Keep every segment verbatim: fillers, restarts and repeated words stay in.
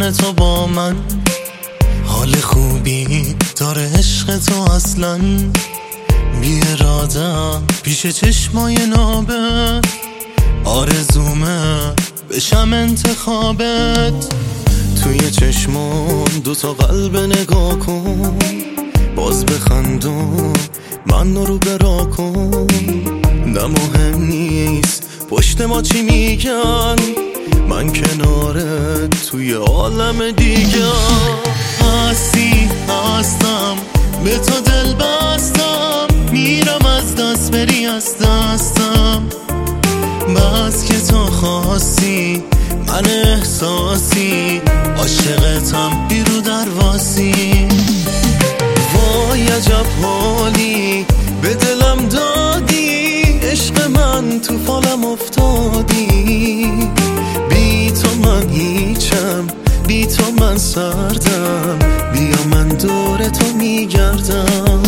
بودن تو با من. حال خوبی داره عشق تو اصلا، بی ارادم پیش چشمای نابت. آرزومه بشم انتخابت. توی چشمون دوتا قلب نگاه کن، باز بخندون من رو برا کن. نه مهم نیست پشت ما چی میگن، من کنارت توی عالم دیگه. هستی هستم به تو دل بستم، میرم از دست بری از دستم. بس که تو خواستی من احساسی، عاشقتم بیرو درواسی. وای عجب حالی به دلم دادی، عشق من تو فالم افتادی. بی تو من هیچم، بی تو من سردم، بیا من دور تو میگردم.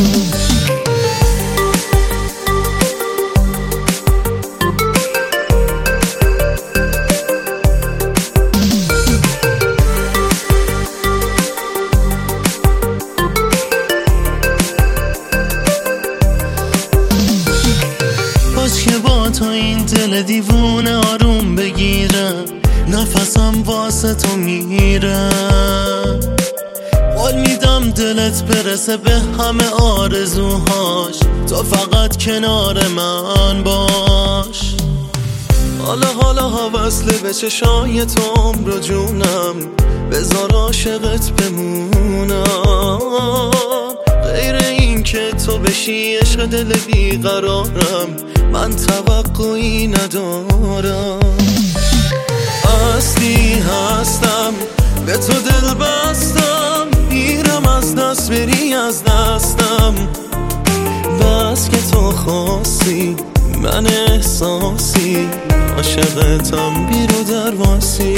که با تو این دل دیوونه آروم بگیره، نفسم واسه تو میره. حال میدم دلت برسه به همه آرزوهاش، تو فقط کنار من باش. حالا حالا وصله به چشای تو عمر جونم، بذار عاشقت بمونم. غیر این که تو بشی عشق دل بیقرارم، من توقعی ندارم. هستی هستم به تو دل بستم، میرم از دست بری از دستم. بس که تو خواستی من احساسی، عاشقتم بیرو درواسی.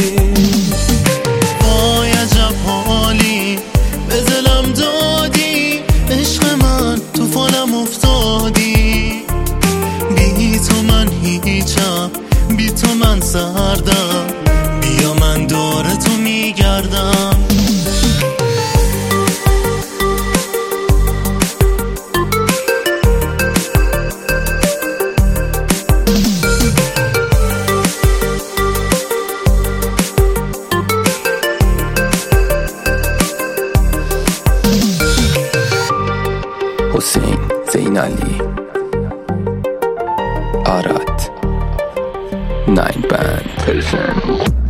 وای عجب حالی به دلم دادی، عشق من تو فالم افتادی. بی تو من هیچم، بی تو من سردم، بیا من دور تو میگردم. حسین زین علی آراد ناین بند.